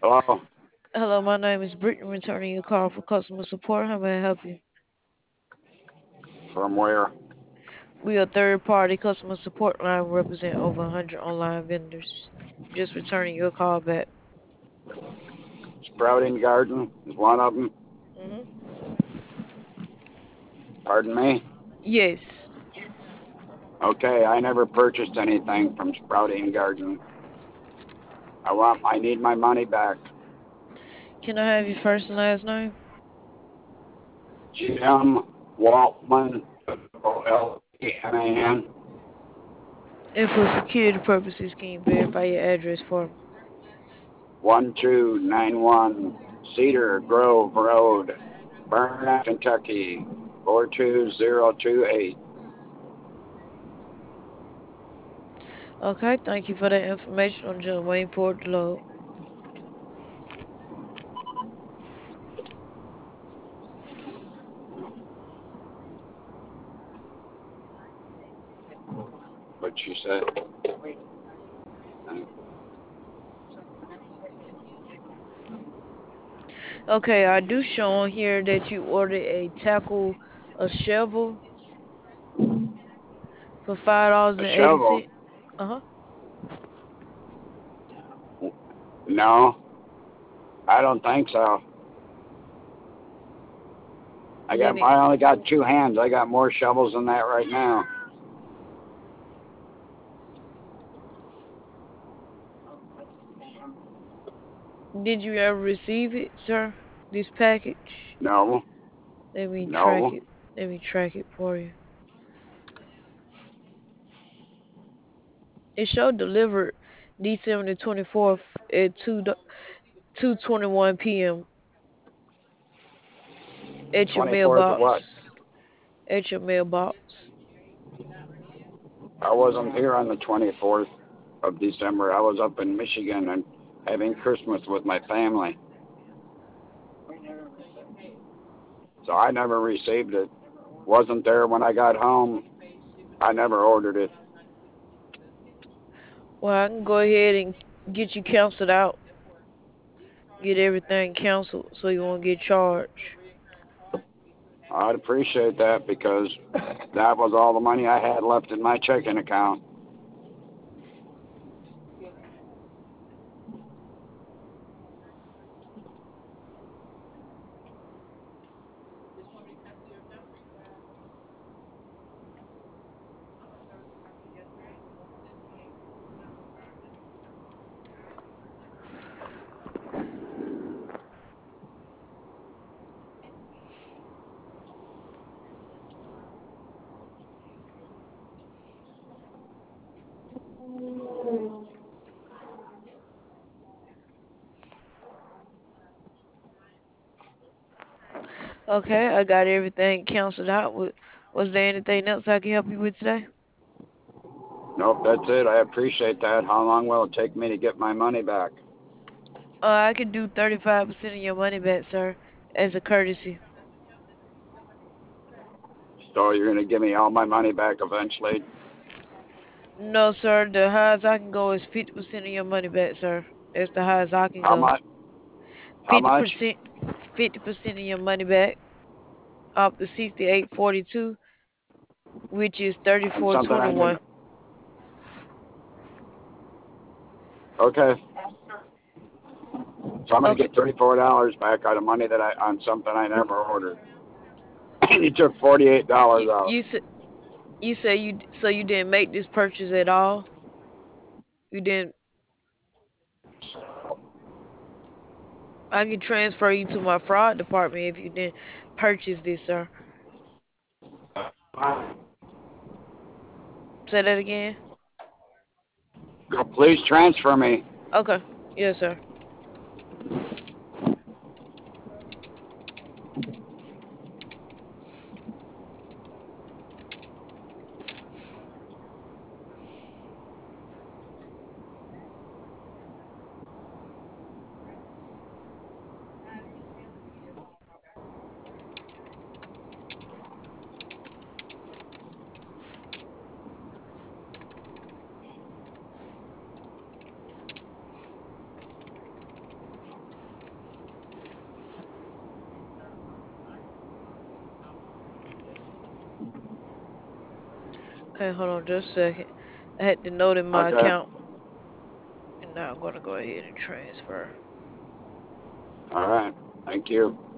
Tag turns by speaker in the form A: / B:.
A: Hello,
B: Hello, my name is Brittany, returning your call for customer support. How may I help you?
A: from where?
B: We are third-party customer support line. We represent over 100 online vendors. Just returning your call back.
A: Sprouting Garden is one of them.
B: hmm
A: Pardon me?
B: Yes.
A: Okay, I never purchased anything from Sprouting Garden. I need my money back.
B: Can I have your first and last name?
A: Jim Waltman, Waltman,
B: And for security purposes, can you verify your address for me?
A: 1291 Cedar Grove Road, Burnet, Kentucky, 42028.
B: Okay, thank you for that information. I'm just waiting for it to load.
A: What she said.
B: Okay, I do show on here that you ordered a shovel for $5
A: A
B: and eighty
A: shovel?
B: cents. Uh-huh.
A: No, I don't think so.
B: Let me
A: I only got two hands. I got more shovels than that right now.
B: Did you ever receive it, sir? This package?
A: No,
B: Let me track
A: no,
B: it. Let me track it for you. It showed delivered December the 24th at 2:21 p.m. at your
A: 24th of what?
B: mailbox. At your mailbox.
A: I wasn't here on the 24th of December. I was up in Michigan and having Christmas with my family. So I never received it. Wasn't there when I got home. I never ordered it.
B: Well, I can go ahead and get you canceled out. Get everything canceled so you won't get charged.
A: I'd appreciate that because that was all the money I had left in my checking account.
B: Okay, I got everything canceled out. Was there anything else I can help you with today?
A: Nope, that's it. I appreciate that. How long will it take me to get my money back?
B: I can do 35% of your money back, sir, as a courtesy.
A: So you're going to give me all my money back eventually?
B: No, sir. The highest I can go is 50% of your money back, sir. That's the highest I can
A: How
B: go.
A: much? How much?
B: 50%, 50% of your money back, up to 68.42, which is
A: On something I never.
B: 34.21.
A: Okay. So I'm going to
B: Okay.
A: get $34 back out of money that I on something I never ordered. You took $48
B: You
A: out.
B: you said you didn't make this purchase at all. You didn't. I can transfer you to my fraud department if you didn't purchase this, sir. Say that again.
A: Please transfer me.
B: Okay. Yes, sir. Okay, hold on just a second. I had to note in my
A: Okay.
B: account, and now I'm gonna go ahead and transfer.
A: All right. Thank you.